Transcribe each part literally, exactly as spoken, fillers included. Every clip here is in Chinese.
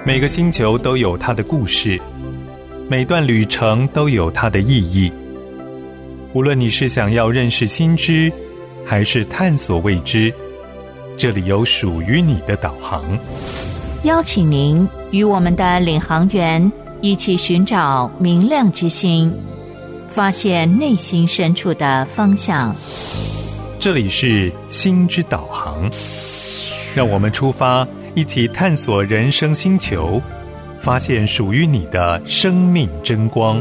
每个星球都有它的故事，每段旅程都有它的意义。无论你是想要认识新知，还是探索未知，这里有属于你的导航。 邀请您与我们的领航员一起寻找明亮之星，发现内心深处的方向。 这里是星之导航，让我们出发，一起探索人生星球，发现属于你的生命真光。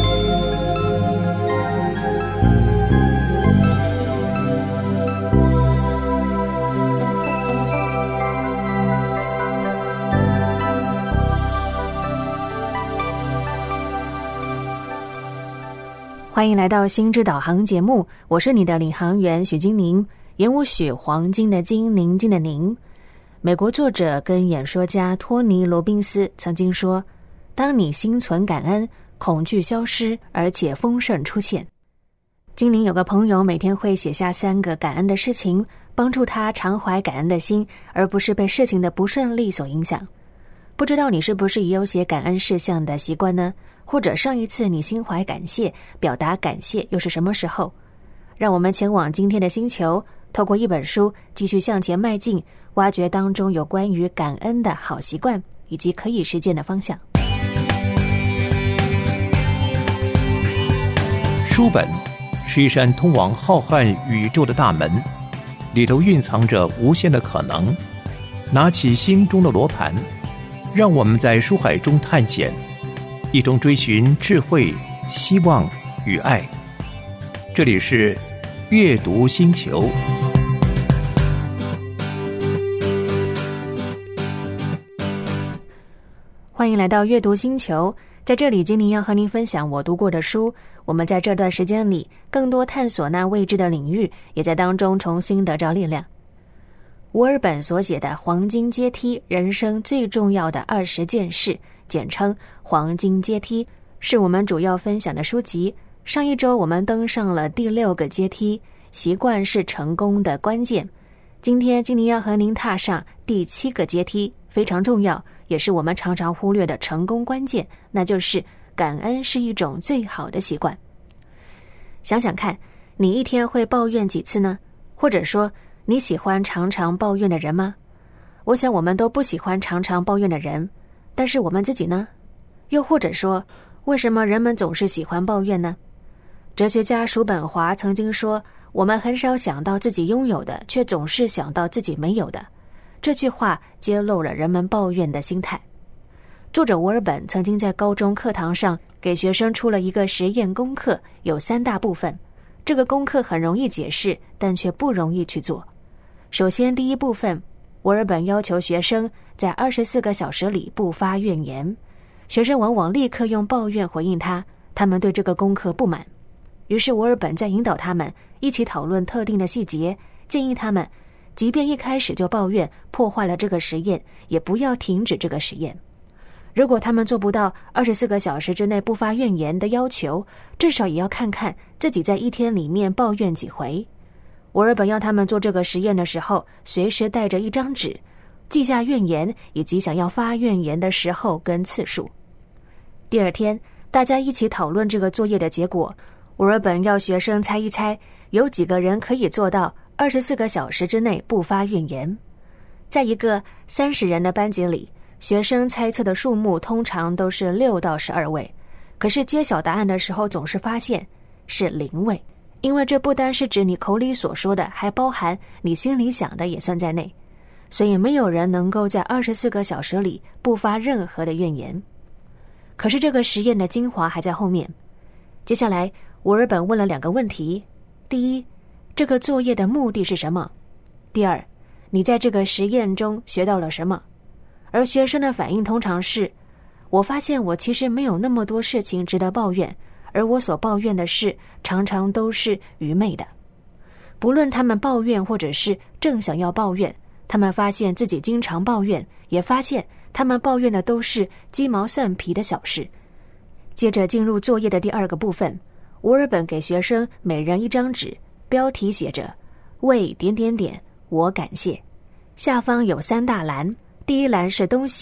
欢迎来到星之导航节目，我是你的领航员许金宁，言无许，黄金的金，宁静的宁。美国作者跟演说家托尼·罗宾斯曾经说，当你心存感恩，恐惧消失，而且丰盛出现。金宁有个朋友每天会写下三个感恩的事情，帮助他常怀感恩的心，而不是被事情的不顺利所影响。不知道你是不是也有写感恩事项的习惯呢？或者上一次你心怀感谢，表达感谢又是什么时候？让我们前往今天的星球，透过一本书继续向前迈进，挖掘当中有关于感恩的好习惯以及可以实践的方向。 书本是一扇通往浩瀚宇宙的大门，里头蕴藏着无限的可能。拿起心中的罗盘，让我们在书海中探险，一同追寻智慧、希望与爱。这里是阅读星球。 欢迎来到阅读星球，在这里金宁要和您分享我读过的书。我们在这段时间里更多探索那未知的领域，也在当中重新得着力量。沃尔本所写的《黄金阶梯：人生最重要的二十件事》，简称黄金阶梯，是我们主要分享的书籍。上一周我们登上了第六个阶梯，习惯是成功的关键。今天金宁要和您踏上第七个阶梯，非常重要，也是我们常常忽略的成功关键，那就是感恩是一种最好的习惯。想想看，你一天会抱怨几次呢？或者说你喜欢常常抱怨的人吗？我想我们都不喜欢常常抱怨的人，但是我们自己呢？又或者说，为什么人们总是喜欢抱怨呢？哲学家叔本华曾经说，我们很少想到自己拥有的，却总是想到自己没有的。这句话揭露了人们抱怨的心态。作者沃尔本曾经在高中课堂上给学生出了一个实验功课，有三大部分。这个功课很容易解释，但却不容易去做。首先，第一部分，沃尔本要求学生在二十四个小时里不发怨言。学生往往立刻用抱怨回应他，他们对这个功课不满。于是沃尔本在引导他们一起讨论特定的细节，建议他们即便一开始就抱怨，破坏了这个实验，也不要停止这个实验。如果他们做不到二十四个小时之内不发怨言的要求，至少也要看看自己在一天里面抱怨几回。沃尔本要他们做这个实验的时候，随时带着一张纸，记下怨言以及想要发怨言的时候跟次数。第二天，大家一起讨论这个作业的结果。沃尔本要学生猜一猜，有几个人可以做到二十四个小时之内不发怨言。在一个三十人的班级里，学生猜测的数目通常都是六到十二位，可是揭晓答案的时候总是发现是零位，因为这不单是指你口里所说的，还包含你心里想的也算在内。所以没有人能够在二十四个小时里不发任何的怨言。可是这个实验的精华还在后面。接下来沃尔本问了两个问题：第一，这个作业的目的是什么？第二，你在这个实验中学到了什么？而学生的反应通常是，我发现我其实没有那么多事情值得抱怨，而我所抱怨的事常常都是愚昧的。不论他们抱怨或者是正想要抱怨，他们发现自己经常抱怨，也发现他们抱怨的都是鸡毛蒜皮的小事。接着进入作业的第二个部分，沃尔本给学生每人一张纸，标题写着为点点点我感谢。下方有三大栏，第一栏是东西，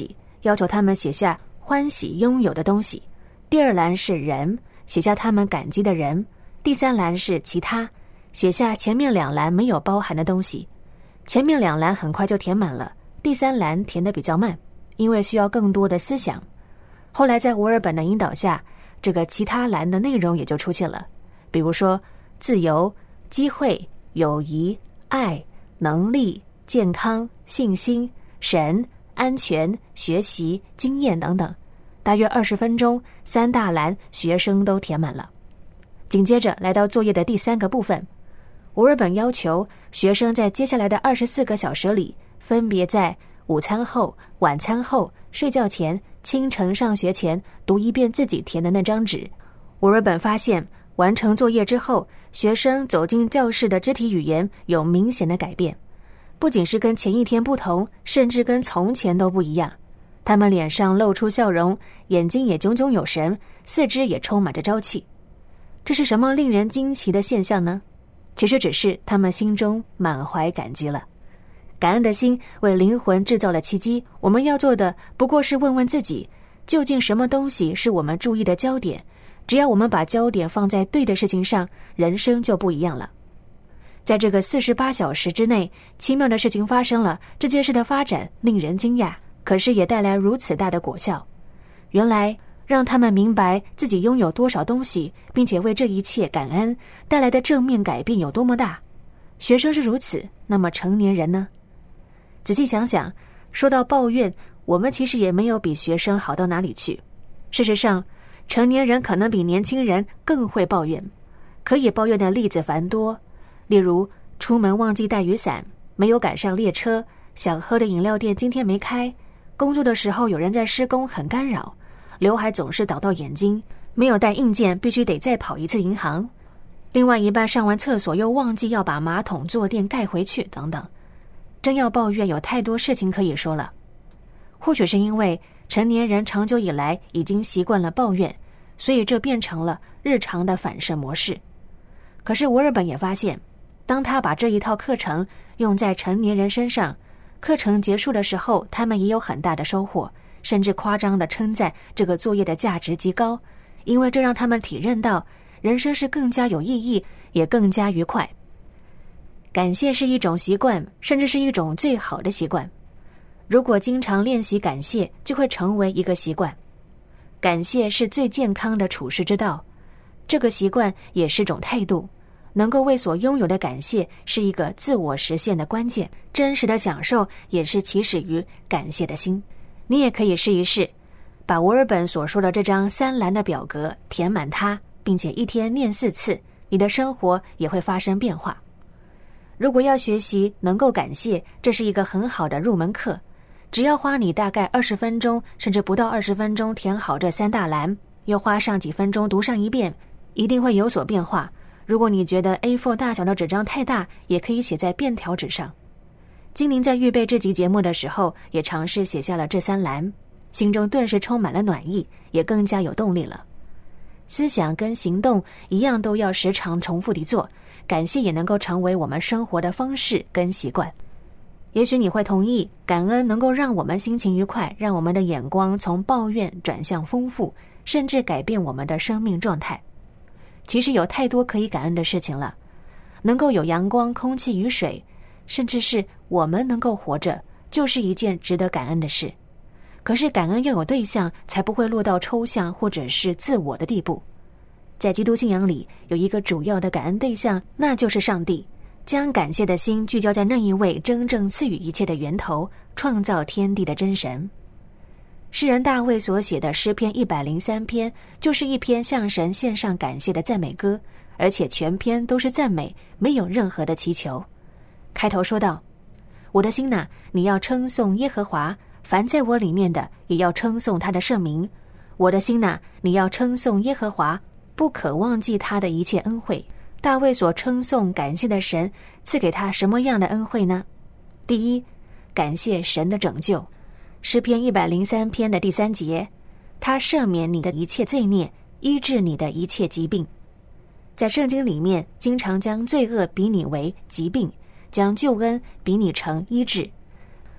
要求他们写下欢喜拥有的东西；第二栏是人，写下他们感激的人；第三栏是其他，写下前面两栏没有包含的东西。前面两栏很快就填满了，第三栏填得比较慢，因为需要更多的思想。后来在沃尔本的引导下，这个其他栏的内容也就出现了，比如说自由、机会、友谊、爱、能力、健康、信心、神、安全、学习、经验等等。大约二十分钟，三大栏学生都填满了。紧接着来到作业的第三个部分，沃尔本要求学生在接下来的二十四个小时里，分别在午餐后、晚餐后、睡觉前、清晨上学前读一遍自己填的那张纸。沃尔本发现，完成作业之后，学生走进教室的肢体语言有明显的改变，不仅是跟前一天不同，甚至跟从前都不一样。他们脸上露出笑容，眼睛也炯炯有神，四肢也充满着朝气。这是什么令人惊奇的现象呢？其实只是他们心中满怀感激了。感恩的心为灵魂制造了奇迹，我们要做的不过是问问自己，究竟什么东西是我们注意的焦点？只要我们把焦点放在对的事情上，人生就不一样了。在这个四十八小时之内，奇妙的事情发生了，这件事的发展令人惊讶，可是也带来如此大的果效。原来让他们明白自己拥有多少东西，并且为这一切感恩，带来的正面改变有多么大。学生是如此，那么成年人呢？仔细想想，说到抱怨，我们其实也没有比学生好到哪里去。事实上，成年人可能比年轻人更会抱怨，可以抱怨的例子繁多。例如，出门忘记带雨伞，没有赶上列车，想喝的饮料店今天没开，工作的时候有人在施工很干扰，刘海总是挡到眼睛，没有带硬件必须得再跑一次银行，另外一半上完厕所又忘记要把马桶坐垫盖回去等等。真要抱怨，有太多事情可以说了。或许是因为成年人长久以来已经习惯了抱怨，所以这变成了日常的反射模式。可是沃尔本也发现，当他把这一套课程用在成年人身上，课程结束的时候，他们也有很大的收获，甚至夸张地称赞这个作业的价值极高，因为这让他们体认到人生是更加有意义，也更加愉快。感谢是一种习惯，甚至是一种最好的习惯。如果经常练习感谢，就会成为一个习惯。感谢是最健康的处世之道，这个习惯也是种态度。能够为所拥有的感谢是一个自我实现的关键，真实的享受也是起始于感谢的心。你也可以试一试，把沃尔本所说的这张三栏的表格填满它，并且一天念四次，你的生活也会发生变化。如果要学习能够感谢，这是一个很好的入门课。只要花你大概二十分钟，甚至不到二十分钟填好这三大栏，又花上几分钟读上一遍，一定会有所变化。如果你觉得 A 四 大小的纸张太大，也可以写在便条纸上。金宁在预备这集节目的时候，也尝试写下了这三栏，心中顿时充满了暖意，也更加有动力了。思想跟行动一样，都要时常重复地做，感谢也能够成为我们生活的方式跟习惯。也许你会同意，感恩能够让我们心情愉快，让我们的眼光从抱怨转向丰富，甚至改变我们的生命状态。其实有太多可以感恩的事情了，能够有阳光、空气、雨水，甚至是我们能够活着，就是一件值得感恩的事。可是感恩要有对象，才不会落到抽象或者是自我的地步。在基督信仰里，有一个主要的感恩对象，那就是上帝。将感谢的心聚焦在那一位真正赐予一切的源头，创造天地的真神。诗人大卫所写的诗篇一百零三篇，就是一篇向神献上感谢的赞美歌，而且全篇都是赞美，没有任何的祈求。开头说道：我的心哪，你要称颂耶和华，凡在我里面的也要称颂他的圣名。我的心哪，你要称颂耶和华，不可忘记他的一切恩惠。大卫所称颂感谢的神赐给他什么样的恩惠呢？第一，感谢神的拯救。诗篇一百零三篇的第三节，他赦免你的一切罪孽，医治你的一切疾病。在圣经里面，经常将罪恶比拟为疾病，将救恩比拟成医治。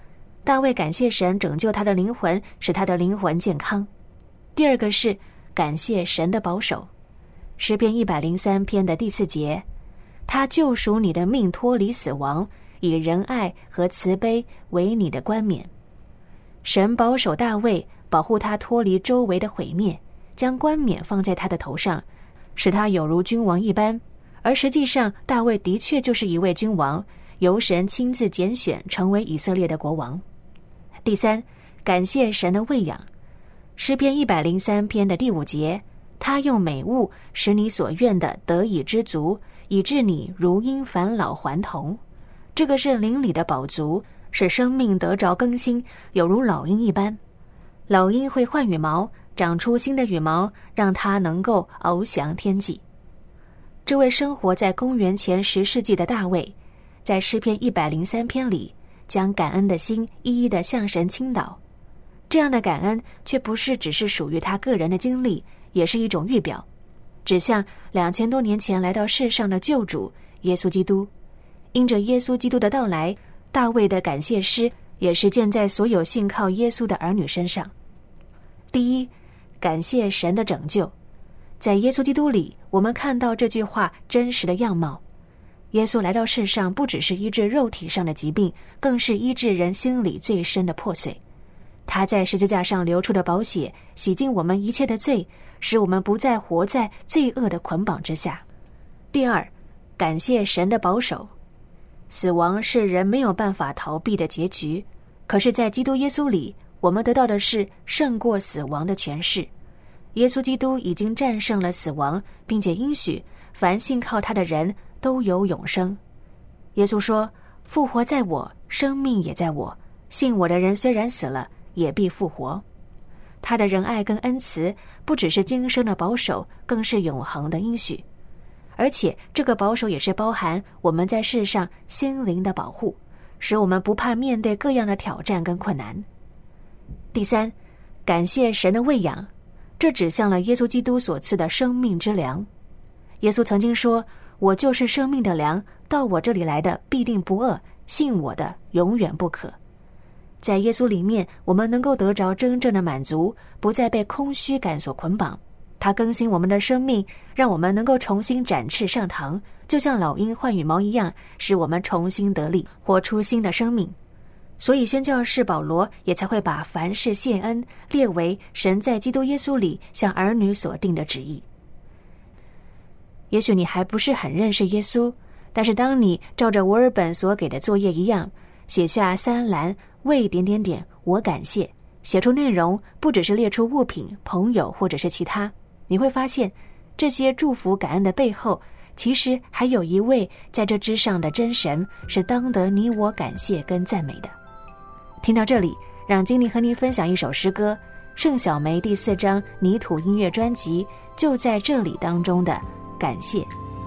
大卫感谢神拯救他的灵魂，使他的灵魂健康。第二个是感谢神的保守。诗篇一百零三篇的第四节，他救赎你的命脱离死亡，以仁爱和慈悲为你的冠冕。神保守大卫，保护他脱离周围的毁灭，将冠冕放在他的头上，使他有如君王一般。而实际上大卫的确就是一位君王，由神亲自拣选成为以色列的国王。第三，感谢神的喂养。诗篇一百零三篇的第五节，他用美物使你所愿的得以知足，以致你如因返老还童。这个是灵里的饱足，使生命得着更新，有如老鹰一般。老鹰会换羽毛，长出新的羽毛，让它能够翱翔天际。这位生活在公元前十世纪的大卫，在诗篇一百零三篇里，将感恩的心一一地向神倾倒。这样的感恩却不是只是属于他个人的经历，也是一种预表，指向两千多年前来到世上的救主耶稣基督。因着耶稣基督的到来，大卫的感谢诗也实践在所有信靠耶稣的儿女身上。第一，感谢神的拯救。在耶稣基督里，我们看到这句话真实的样貌。耶稣来到世上，不只是医治肉体上的疾病，更是医治人心里最深的破碎。他在十字架上流出的宝血，洗净我们一切的罪，使我们不再活在罪恶的捆绑之下。第二，感谢神的保守。死亡是人没有办法逃避的结局，可是在基督耶稣里，我们得到的是胜过死亡的权势。耶稣基督已经战胜了死亡，并且应许凡信靠他的人都有永生。耶稣说，复活在我，生命也在我，信我的人虽然死了，也必复活。他的仁爱跟恩慈不只是今生的保守，更是永恒的应许。而且这个保守也是包含我们在世上心灵的保护，使我们不怕面对各样的挑战跟困难。第三，感谢神的喂养。这指向了耶稣基督所赐的生命之粮。耶稣曾经说，我就是生命的粮，到我这里来的必定不饿，信我的永远不渴。在耶稣里面，我们能够得着真正的满足，不再被空虚感所捆绑。他更新我们的生命，让我们能够重新展翅上腾，就像老鹰换羽毛一样，使我们重新得力，活出新的生命。所以宣教士保罗也才会把凡事谢恩列为神在基督耶稣里向儿女所定的旨意。也许你还不是很认识耶稣，但是当你照着沃尔本所给的作业一样，写下三栏为点点点我感谢，写出内容，不只是列出物品、朋友或者是其他，你会发现这些祝福感恩的背后，其实还有一位在这之上的真神，是当得你我感谢跟赞美的。听到这里，让金妮和您分享一首诗歌，盛小梅第四张泥土音乐专辑就在这里当中的感谢。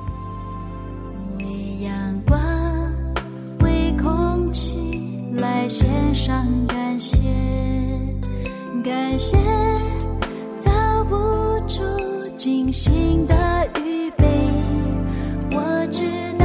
为阳光，为空气来献上感谢，感谢造不住精心的预备。我知道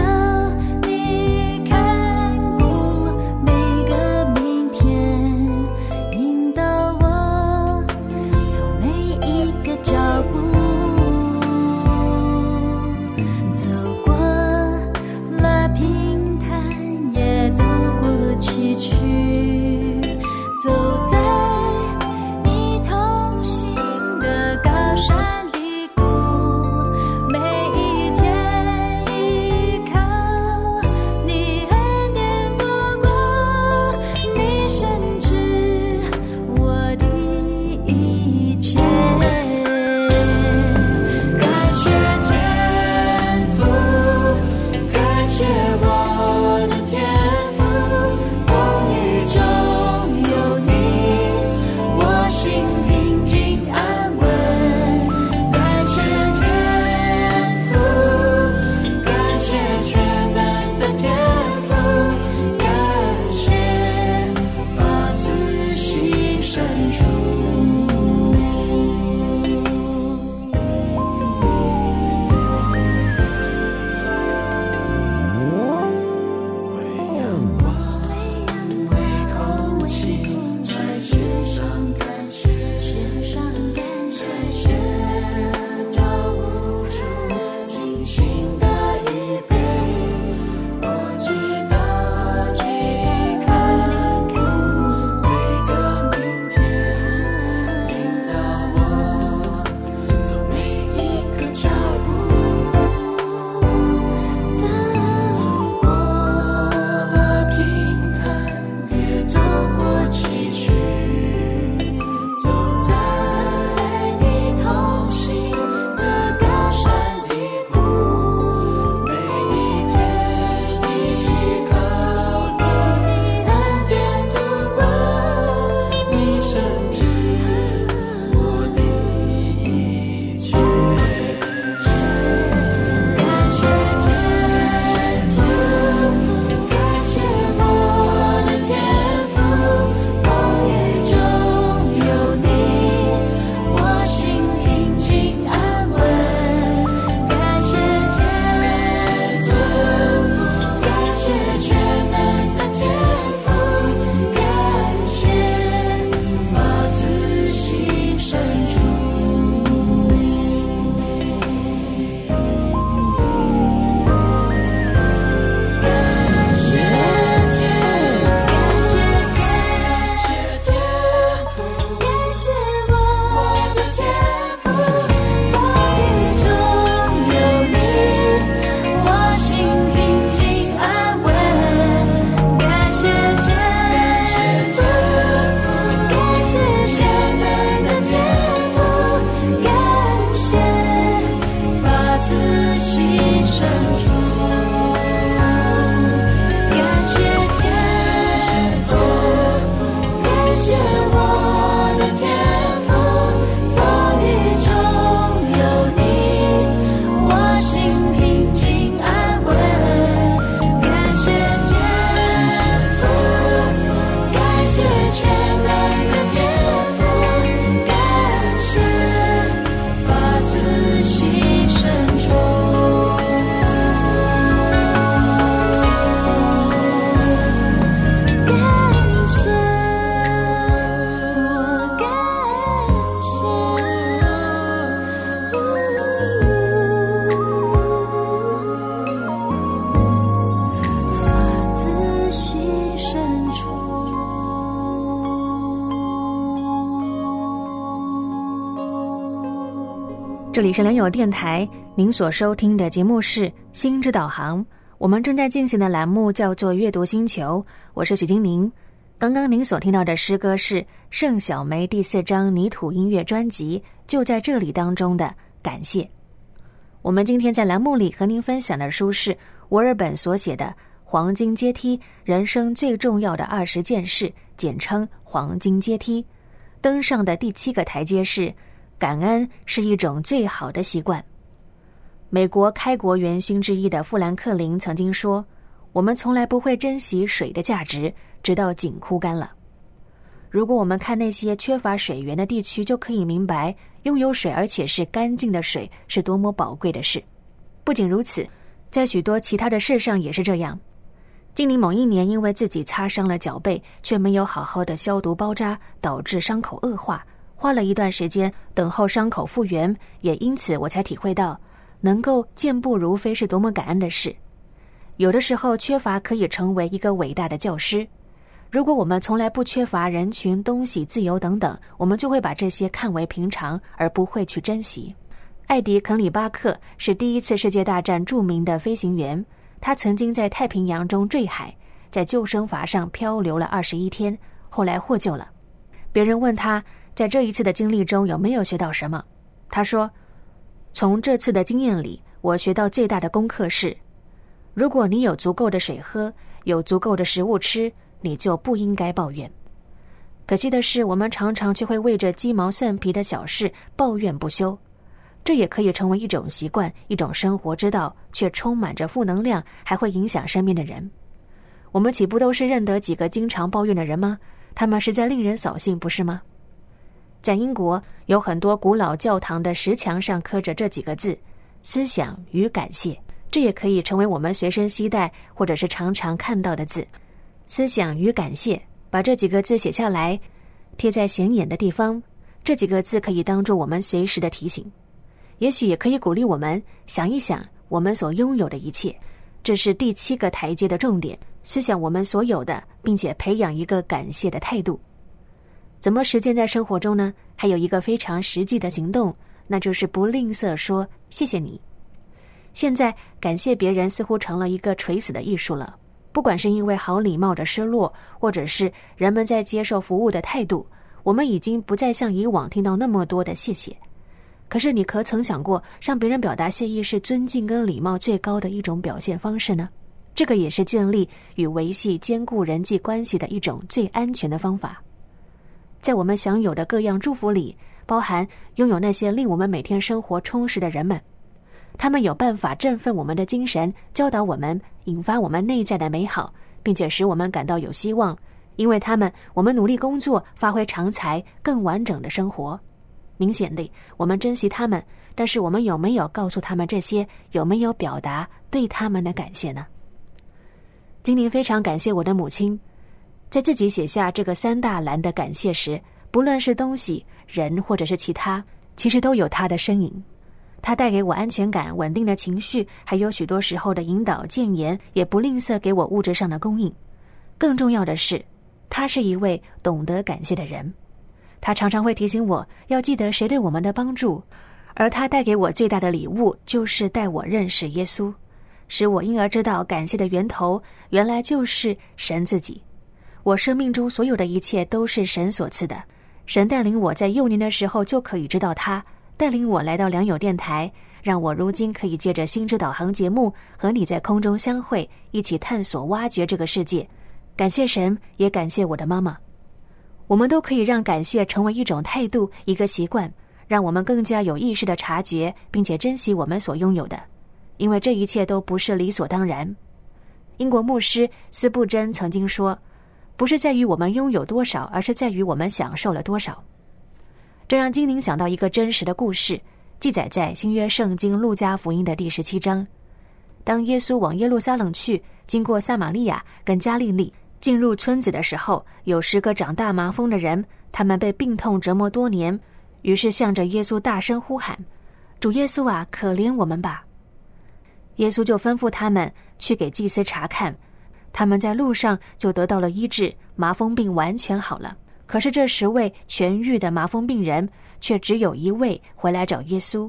这里是良友电台，您所收听的节目是心之导航，我们正在进行的栏目叫做阅读星球，我是许金宁。刚刚您所听到的诗歌是盛小梅第四张泥土音乐专辑就在这里当中的感谢。我们今天在栏目里和您分享的书是沃尔本所写的黄金阶梯，人生最重要的二十件事，简称黄金阶梯。登上的第七个台阶是感恩是一种最好的习惯。美国开国元勋之一的富兰克林曾经说，我们从来不会珍惜水的价值，直到井枯干了。如果我们看那些缺乏水源的地区，就可以明白拥有水而且是干净的水是多么宝贵的事。不仅如此，在许多其他的事上也是这样。今年某一年因为自己擦伤了脚背，却没有好好的消毒包扎，导致伤口恶化，花了一段时间等候伤口复原，也因此我才体会到能够健步如飞是多么感恩的事。有的时候缺乏可以成为一个伟大的教师。如果我们从来不缺乏人群、东西、自由等等，我们就会把这些看为平常，而不会去珍惜。艾迪·肯里巴克是第一次世界大战著名的飞行员，他曾经在太平洋中坠海，在救生筏上漂流了二十一天，后来获救了。别人问他在这一次的经历中有没有学到什么，他说，从这次的经验里，我学到最大的功课是，如果你有足够的水喝，有足够的食物吃，你就不应该抱怨。可惜的是，我们常常却会为着鸡毛蒜皮的小事抱怨不休，这也可以成为一种习惯，一种生活之道，却充满着负能量，还会影响身边的人。我们岂不都是认得几个经常抱怨的人吗？他们实在令人扫兴，不是吗？在英国，有很多古老教堂的石墙上刻着这几个字：思想与感谢。这也可以成为我们随身携带或者是常常看到的字。思想与感谢，把这几个字写下来，贴在显眼的地方。这几个字可以当作我们随时的提醒，也许也可以鼓励我们想一想我们所拥有的一切。这是第七个台阶的重点，思想我们所有的，并且培养一个感谢的态度。怎么实践在生活中呢？还有一个非常实际的行动，那就是不吝啬说谢谢你。现在感谢别人似乎成了一个垂死的艺术了，不管是因为好礼貌的失落，或者是人们在接受服务的态度，我们已经不再像以往听到那么多的谢谢。可是你可曾想过，向别人表达谢意是尊敬跟礼貌最高的一种表现方式呢？这个也是建立与维系坚固人际关系的一种最安全的方法。在我们享有的各样祝福里，包含拥有那些令我们每天生活充实的人们，他们有办法振奋我们的精神，教导我们，引发我们内在的美好，并且使我们感到有希望。因为他们，我们努力工作，发挥长才，更完整的生活。明显的，我们珍惜他们，但是我们有没有告诉他们这些？有没有表达对他们的感谢呢？今年非常感谢我的母亲，在自己写下这个三大栏的感谢时，不论是东西、人或者是其他，其实都有她的身影。她带给我安全感、稳定的情绪，还有许多时候的引导、建言，也不吝啬给我物质上的供应。更重要的是，她是一位懂得感谢的人。她常常会提醒我要记得谁对我们的帮助，而她带给我最大的礼物就是带我认识耶稣，使我因而知道感谢的源头原来就是神自己。我生命中所有的一切都是神所赐的，神带领我在幼年的时候就可以知道他，带领我来到良友电台，让我如今可以借着心之导航节目和你在空中相会，一起探索挖掘这个世界。感谢神，也感谢我的妈妈。我们都可以让感谢成为一种态度，一个习惯，让我们更加有意识地察觉并且珍惜我们所拥有的，因为这一切都不是理所当然。英国牧师斯布真曾经说，不是在于我们拥有多少，而是在于我们享受了多少。这让金宁想到一个真实的故事，记载在新约圣经路加福音的第十七章。当耶稣往耶路撒冷去，经过撒玛利亚跟加利利，进入村子的时候，有十个长大麻风的人，他们被病痛折磨多年，于是向着耶稣大声呼喊，主耶稣啊，可怜我们吧。耶稣就吩咐他们去给祭司查看，他们在路上就得到了医治，麻风病完全好了。可是这十位痊愈的麻风病人，却只有一位回来找耶稣，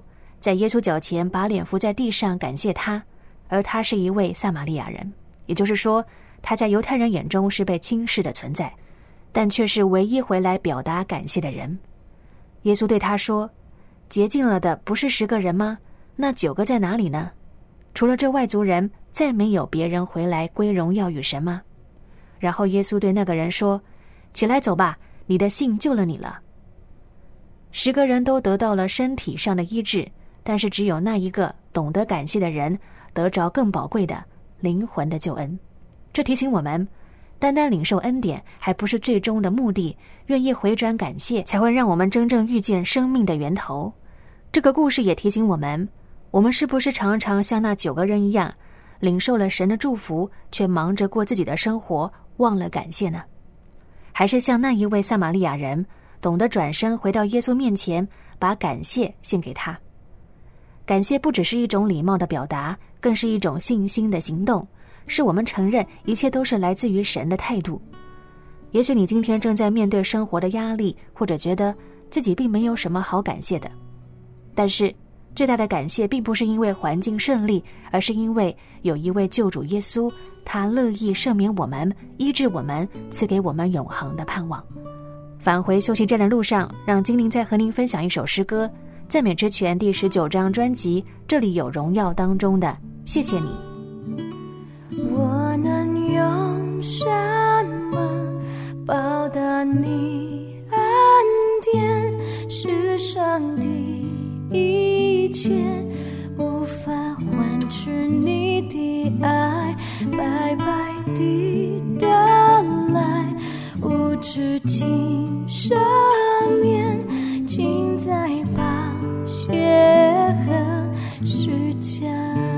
在耶稣脚前把脸伏在地上感谢他，而他是一位撒玛利亚人，也就是说，他在犹太人眼中是被轻视的存在，但却是唯一回来表达感谢的人。耶稣对他说：洁净了的不是十个人吗？那九个在哪里呢？除了这外族人，再没有别人回来归荣耀与神吗？然后耶稣对那个人说：起来走吧，你的信救了你了。十个人都得到了身体上的医治，但是只有那一个懂得感谢的人得着更宝贵的灵魂的救恩。这提醒我们，单单领受恩典还不是最终的目的，愿意回转感谢才会让我们真正遇见生命的源头。这个故事也提醒我们，我们是不是常常像那九个人一样，领受了神的祝福，却忙着过自己的生活，忘了感谢呢？还是像那一位撒玛利亚人，懂得转身回到耶稣面前，把感谢献给他？感谢不只是一种礼貌的表达，更是一种信心的行动，是我们承认一切都是来自于神的态度。也许你今天正在面对生活的压力，或者觉得自己并没有什么好感谢的，但是最大的感谢并不是因为环境顺利，而是因为有一位救主耶稣，他乐意赦免我们，医治我们，赐给我们永恒的盼望。返回休息站的路上，让精灵再和您分享一首诗歌，赞美之泉第十九张专辑《这里有荣耀》当中的谢谢你。 我能用什么报答你恩典？世上的一切无法换取你的爱，白白地得来，无止境赦免，尽在宝血和十架。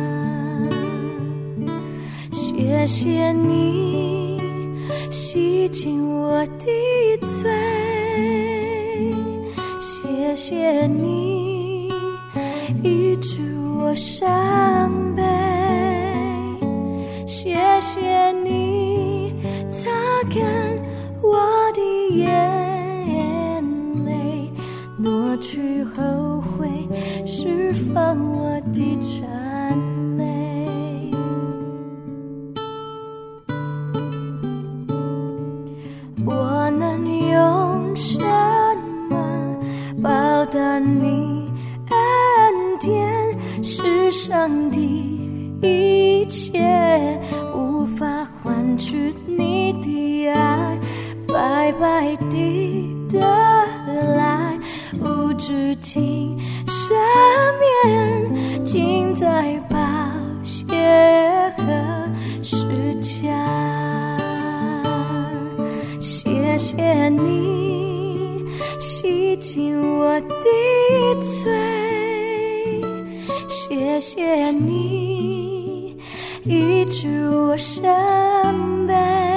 谢谢你洗净我的罪，谢谢你医治我伤悲，谢谢你擦干我的眼泪，挪去后悔，释放我的颤泪。我能用什么报答你恩典？世上的一切无法换取你的爱，白白地得来，无止境赦免，尽在宝血和十架。谢谢你洗净我的罪，谢谢你医治我伤悲，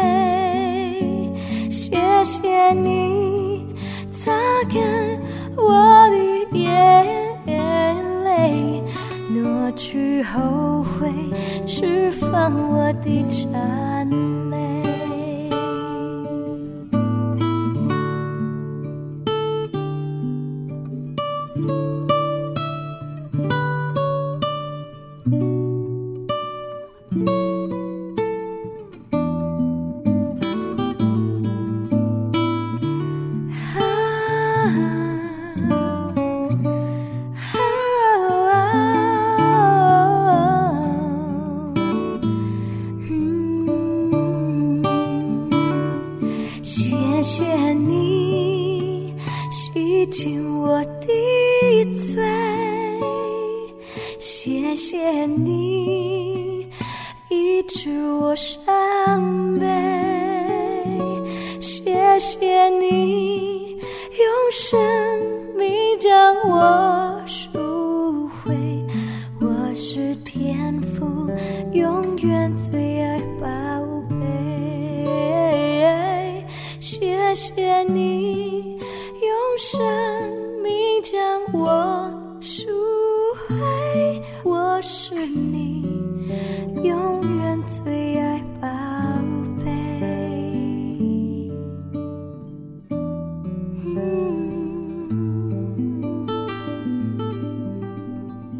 谢谢你擦干我的眼泪，挪去后悔，释放我的颤泪。谢谢你洗净我的罪，谢谢你医治我伤悲，谢谢你用生命将我赎回，我是天父永远最爱宝贝。谢谢你用生命将我赎回，我是你永远最爱宝贝。嗯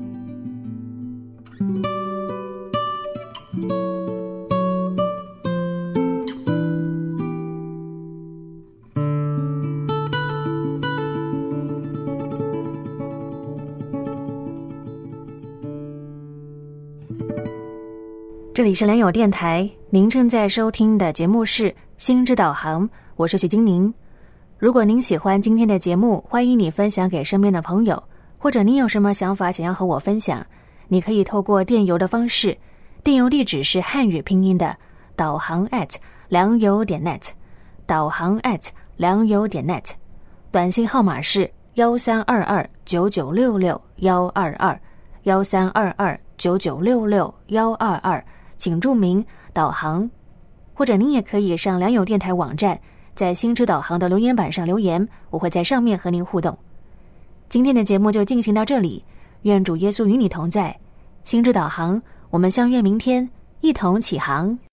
这里是良友电台，您正在收听的节目是心之导航，我是许金宁。如果您喜欢今天的节目，欢迎你分享给身边的朋友，或者您有什么想法想要和我分享，你可以透过电邮的方式，电邮地址是汉语拼音的导航 at 良友点 net， 导航 at 良友点 net， 短信号码是幺三二二九九六六幺二二幺三二二九九六六幺二二，请注明导航。或者您也可以上良友电台网站，在心之导航的留言板上留言，我会在上面和您互动。今天的节目就进行到这里，愿主耶稣与你同在。心之导航，我们相约明天，一同起航。